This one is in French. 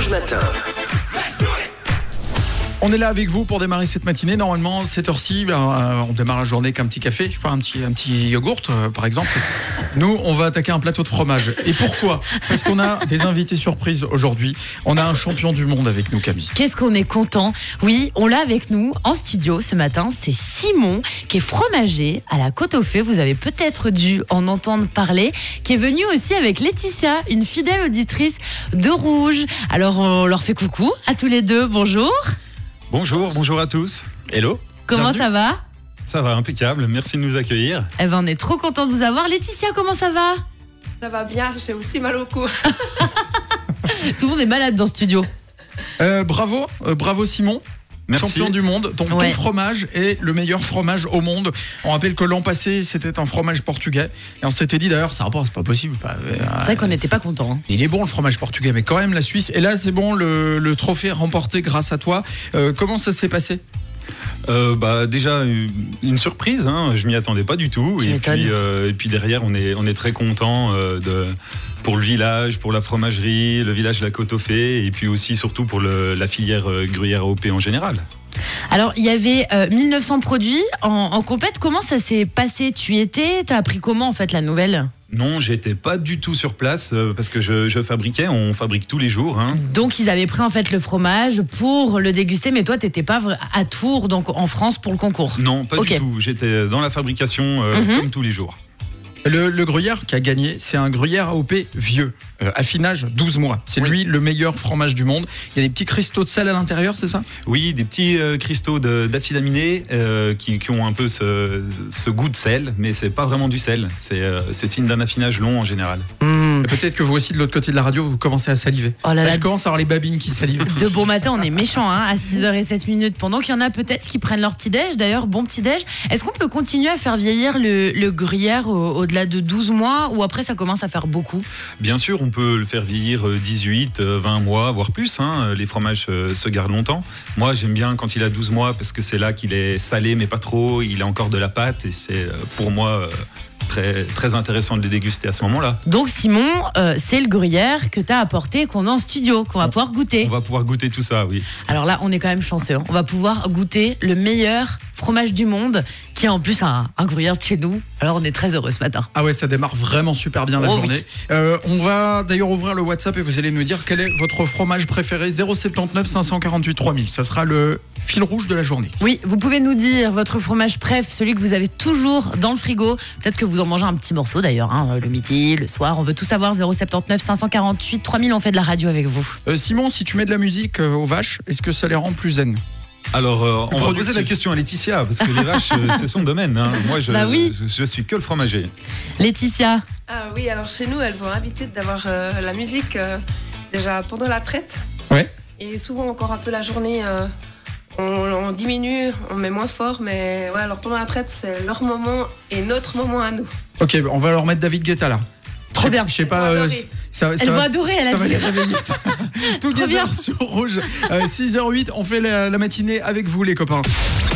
Rouge Matin. On est là avec vous pour démarrer cette matinée. Normalement, cette heure-ci, on démarre la journée avec un petit café, je sais pas, un petit yogourt, par exemple. Nous, on va attaquer un plateau de fromage. Et pourquoi ? Parce qu'on a des invités surprises aujourd'hui. On a un champion du monde avec nous, Camille. Qu'est-ce qu'on est content. Oui, on l'a avec nous en studio ce matin. C'est Simon, qui est fromager à la Côte-aux-Fées. Vous avez peut-être dû en entendre parler. Qui est venu aussi avec Laetitia, une fidèle auditrice de Rouge. Alors, on leur fait coucou à tous les deux. Bonjour. Bonjour à tous. Hello. Comment Bienvenue. ça va ? Ça va, impeccable. Merci de nous accueillir. Eh ben, on est trop content de vous avoir. Laetitia, comment ça va ? Ça va bien, j'ai aussi mal au cou. Tout le monde est malade dans le studio. Bravo Simon. Merci. Champion du monde. Donc Ouais. ton fromage est le meilleur fromage au monde. On rappelle que l'an passé, c'était un fromage portugais. Et on s'était dit d'ailleurs, c'est pas possible. C'est vrai qu'on n'était pas contents. Hein. Il est bon le fromage portugais, mais quand même la Suisse. Et là, c'est bon, le trophée est remporté grâce à toi. Comment ça s'est passé ? Déjà une surprise, hein. Je m'y attendais pas du tout. Tu m'étonnes. Et puis derrière, on est très content pour le village, pour la fromagerie, le village de la Côte-aux-Fées, et puis aussi surtout pour la filière gruyère AOP en général. Alors, il y avait 1900 produits en compète. Comment ça s'est passé ? Tu y étais ? T'as appris comment en fait la nouvelle ? Non, j'étais pas du tout sur place parce que je fabriquais. On fabrique tous les jours. Hein. Donc ils avaient pris en fait le fromage pour le déguster, mais toi t'étais pas à Tours, donc en France pour le concours. Non, pas Ok. du tout. J'étais dans la fabrication comme tous les jours. Le gruyère qui a gagné, c'est un gruyère AOP vieux, affinage 12 mois. C'est Oui. lui le meilleur fromage du monde. Il y a des petits cristaux de sel à l'intérieur, c'est ça ? Oui, des petits cristaux d'acide aminé qui ont un peu ce goût de sel, mais c'est pas vraiment du sel. C'est signe d'un affinage long en général. Et peut-être que vous aussi, de l'autre côté de la radio, vous commencez à saliver. Oh là là. Je commence à avoir les babines qui salivent. De bon matin, on est méchants à 6h07 pendant qu'il y en a peut-être qui prennent leur petit-déj. D'ailleurs, bon petit-déj. Est-ce qu'on peut continuer à faire vieillir le gruyère au-delà de 12 mois ou après ça commence à faire beaucoup ? Bien sûr, on peut le faire vieillir 18, 20 mois, voire plus. Hein. Les fromages se gardent longtemps. Moi, j'aime bien quand il a 12 mois parce que c'est là qu'il est salé, mais pas trop. Il a encore de la pâte et c'est pour moi très, très intéressant de les déguster à ce moment-là. Donc Simon, c'est le gruyère que t'as apporté, qu'on a en studio, qu'on va pouvoir goûter. On va pouvoir goûter tout ça, oui. Alors là, on est quand même chanceux. On va pouvoir goûter le meilleur fromage du monde, qui est en plus un gruyère de chez nous. Alors on est très heureux ce matin. Ah ouais, ça démarre vraiment super bien la Oh journée. On va d'ailleurs ouvrir le WhatsApp et vous allez nous dire quel est votre fromage préféré. 079 548 3000. Ça sera le fil rouge de la journée. Oui, vous pouvez nous dire votre fromage préf, celui que vous avez toujours dans le frigo. Peut-être que vous en mangez un petit morceau d'ailleurs, hein, le midi, le soir. On veut tout savoir. 079 548 3000. On fait de la radio avec vous. Simon, si tu mets de la musique aux vaches, est-ce que ça les rend plus zen ? Alors, on va Productif. poser la question à Laetitia, parce que les vaches, c'est son domaine. Hein. Moi, Bah oui. je suis que le fromager. Laetitia, Ah oui, alors chez nous, elles ont l'habitude d'avoir la musique déjà pendant la traite. Ouais. Et souvent encore un peu la journée, on diminue, on met moins fort. Mais ouais, alors pendant la traite, c'est leur moment et notre moment à nous. Ok, on va leur mettre David Guetta là. Trop bien. Je sais pas. Elles vont adorer. elle va adorer, elle Ça a va dit. les réveiller. Ça. Tout Trop bien. sur Rouge. 6h08, on fait la matinée avec vous les copains.